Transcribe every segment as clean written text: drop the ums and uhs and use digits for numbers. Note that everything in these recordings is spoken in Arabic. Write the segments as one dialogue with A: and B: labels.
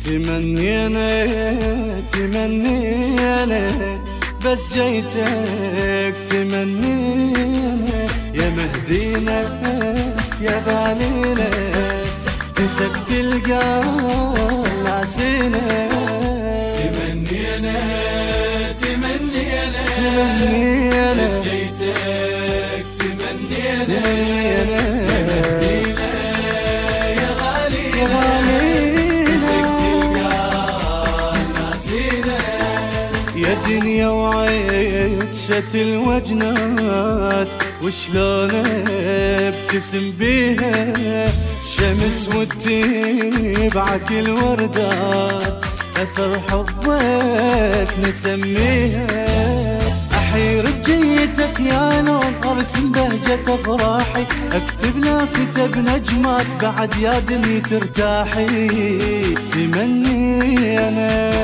A: تمنينا تمنينا بس جيتك تمنينا يا مهدينا يا غالينا مسكت القلب ناسينا
B: تمنينا تمنينا
A: تمنينا
B: بس جيتك تمنينا يا مهدينا يا غالينا مسكت القلب ناسينا
A: يا دنيا وعيشت الوجنات وشلون ابتسم بيها شمس وتبعك الوردات اثر حبك نسميها احير بجيتك يا لون ارسم بهجة افراحي اكتب لافتة بنجمات بعد يا دني ترتاحي تمني انا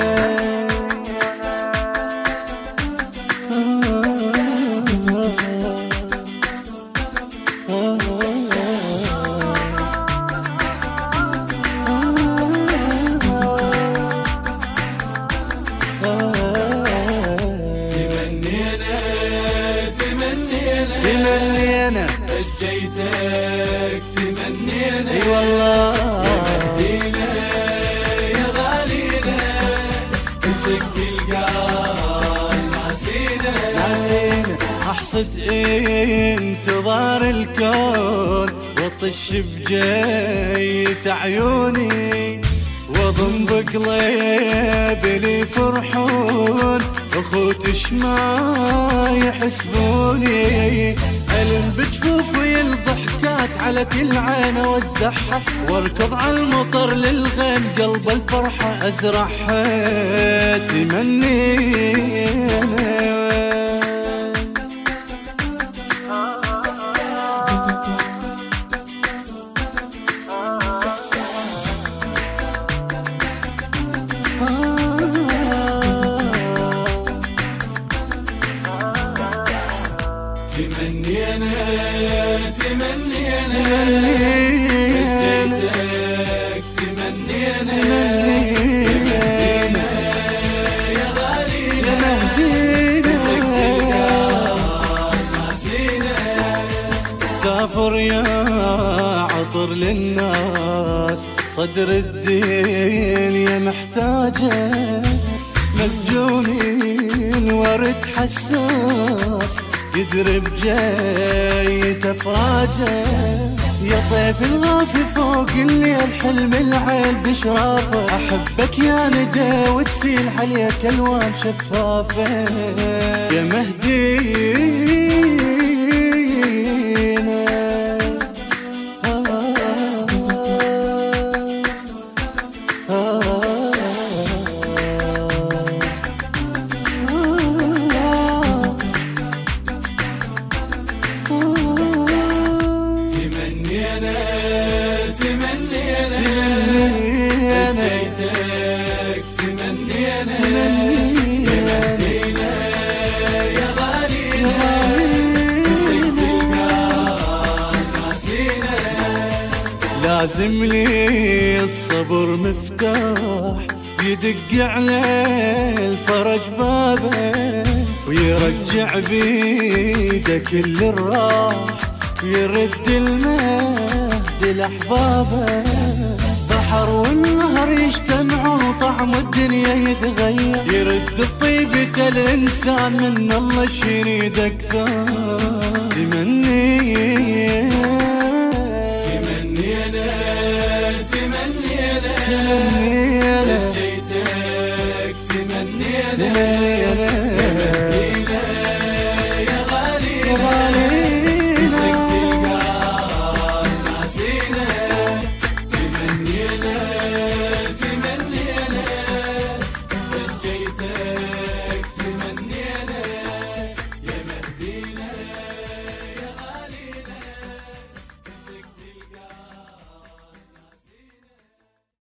A: تمنينا
B: بس جيتك تمنينا
A: اي والله
B: يا مهدينا يا غالينا مسكت القلب ناسينا
A: احصد انتظار الكون واطش بجية عيوني واضم بقلبي لي فرحون اخوتش ما يحسبوني الم بجفوفي الضحكات على كل عين اوزعها واركض على المطر للغيم قلب الفرحة ازرعها تمنينا
B: تمنينا تمنينا بس جيتك تمنينا يا مهدينا يا غالينا مسكت القلب ناسينا
A: سافر يا عطر للناس صدر الدنيا محتاجه مسجونين ورد حساس يدرب جاية افراجه يا طيف الغافي فوق الليل حلم العين بشرافه احبك يا ندى وتسيل عليك الوان شفافه يا مهدينا
B: تمنينا بس جيتك تمنينا يا مهدينا يا غالينا مسكت القلب ناسينا
A: لازم لي الصبر مفتاح يدق على الفرج بابه ويرجع بيده كل الراح ويرد المهد لأحبابه بحر والنهر يجتمعون وطعم الدنيا يتغير يرد بطيبة الإنسان من الله يريد أكثر تمنينا
B: تمنينا بس جيتك تمنينا